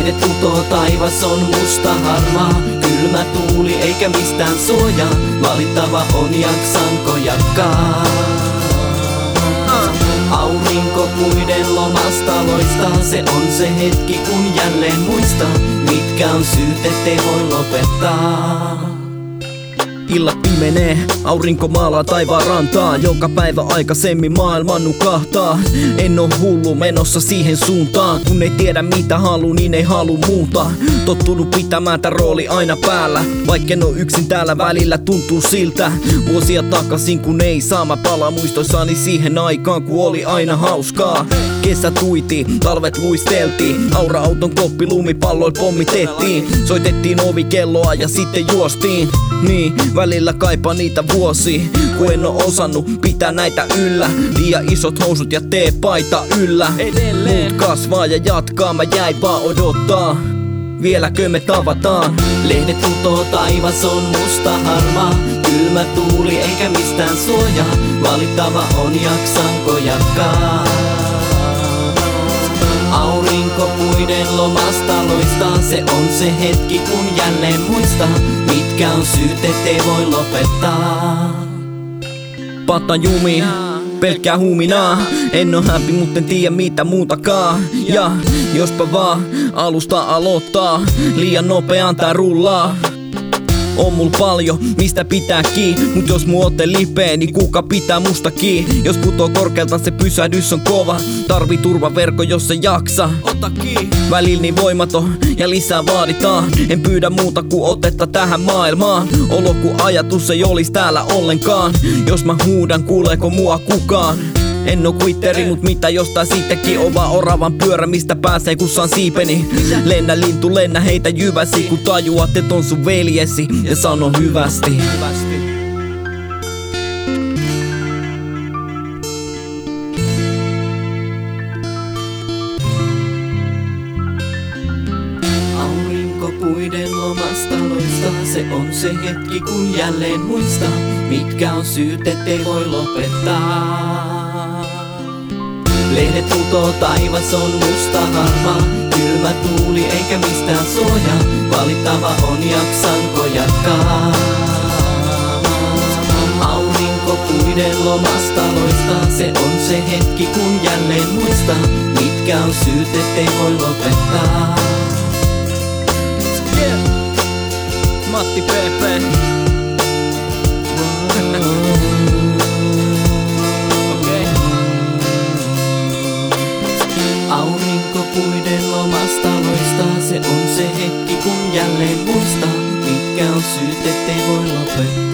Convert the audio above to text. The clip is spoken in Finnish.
Lehdet putoo, taivas on musta harmaa. Kylmä tuuli eikä mistään suojaa. Valittava on, jaksanko jatkaa. Aurinko puiden lomasta loistaa. Se on se hetki kun jälleen muistaa, mitkä on syyt ettei voi lopettaa. Illat pimenee, aurinko maalaa taivaan rantaa. Joka päivä aikaisemmin maailma nukahtaa. En oo hullu menossa siihen suuntaan. Kun ei tiedä mitä halu, niin ei halu muuta. Tottunut pitämään tän rooli aina päällä. Vaikken oo yksin täällä, välillä tuntuu siltä. Vuosia takaisin kun ei saa, mä palaan muistoissani siihen aikaan kun oli aina hauskaa. Kesä tuiti, talvet luisteltiin. Aura-auton koppi lumipalloil pommitettiin. Soitettiin ovikelloa ja sitten juostiin. Niin, välillä kaipaa niitä vuosia, kun en oo osannut pitää näitä yllä. Liian isot housut ja teepaita yllä. Muut kasvaa ja jatkaa, mä jäin vaan odottaa. Vieläkö me tavataan? Lehdet putoo, taivas on musta harmaa. Kylmä tuuli eikä mistään suojaa. Valittava on, jaksanko jatkaa. Aurinko puiden lomasta loistaa. Se on se hetki kun jälleen muistaa, mitkä on syyt ettei voi lopettaa. Pata jumi, pelkkää huminaa. En oo hämpi, mut en tiedä mitä muutakaan. Ja jospa vaan alusta aloittaa, liian nopeaan tää rullaa. On mul paljon, mistä pitää kiinni. Mut jos mu otte lipee, niin kuka pitää musta kiinni? Jos putoo korkealta, se pysähdys on kova. Tarvii turvaverkko, jos se jaksa. Ota kiinni. Välillä niin voimaton ja lisää vaaditaan. En pyydä muuta kuin otetta tähän maailmaan. Olo ku ajatus ei olis täällä ollenkaan. Jos mä huudan, kuuleeko mua kukaan? En oo quitteri, mut mitä jostain sittenkin on vaan oravan pyörä, mistä pääsee kun saan siipeni. Lennä lintu, lennä heitä jyväsi, kun tajuat et on sun veljesi ja sano hyvästi. Aurinko puiden lomasta loistaa. Se on se hetki kun jälleen muistaa, mitkä on syyt ettei voi lopettaa. Lehdet putoo, taivas on musta harmaa. Kylmä tuuli eikä mistään suojaa. Valittava on, jaksanko jatkaa. Aurinko puiden lomasta loistaa. Se on se hetki kun jälleen muistaa, mitkä on syyt ettei voi lopettaa. Matti PP. Aurinko puiden lomasta loistaa. Se on se hetki kun jälleen muistaa, mitkä on syyt ettei voi lopettaa.